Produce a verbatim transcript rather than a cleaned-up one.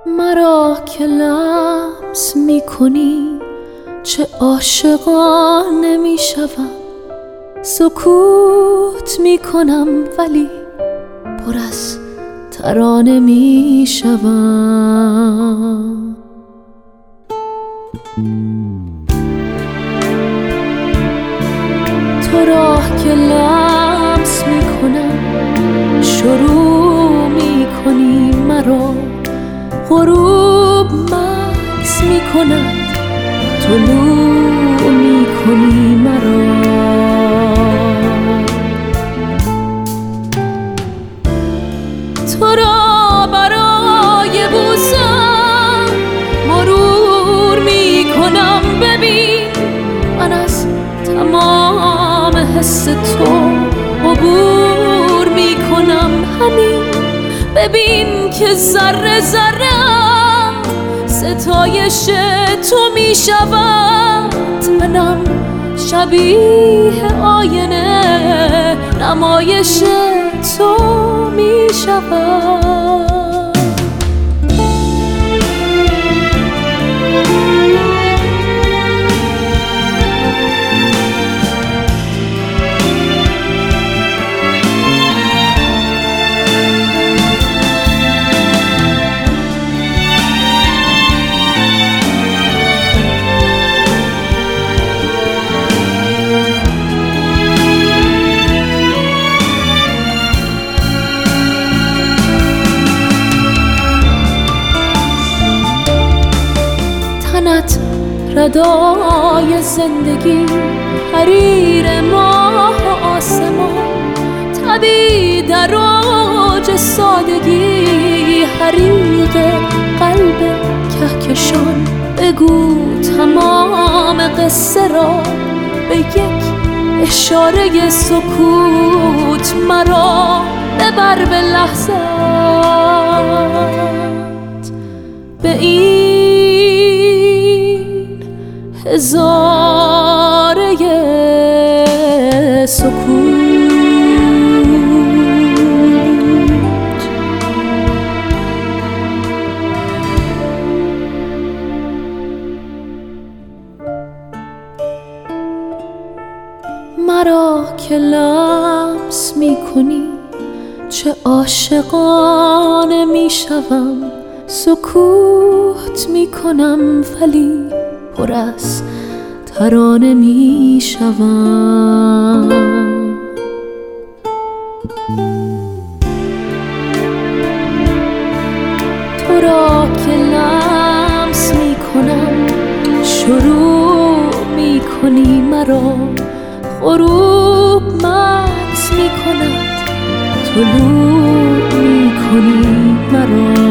مرا که لمس می کنی چه عاشقانه می شوم، سکوت می کنم ولی پر از ترانه می شوم. تو را که لمس می کنم شروع می کنی مرا، غروب مکث می کند طلوع می کنی مرا. تو را برای بوسم مرور می کنم، ببین من از تمام حس تو عبور می کنم. همین ببین که ذره ذره‌ام ستایش تو می شود، منم شبیه آینه نمایش تو می شود. تنت ردای زندگی، حریر ماه و آسمان، طبیع در اوج سادگی، حریق قلب کهکشان. بگو تمام قصه را به یک اشاره سکوت، مرا ببر به لحظت به این هزاره سکوت. مرا که لمس می کنی چه عاشقانه می شوم، سکوت می کنم ولی پر از ترانه می شوم. تو را که لمس می کنم شروع می کنی مرا، غروب مکث می کند طلوع می کنی مرا.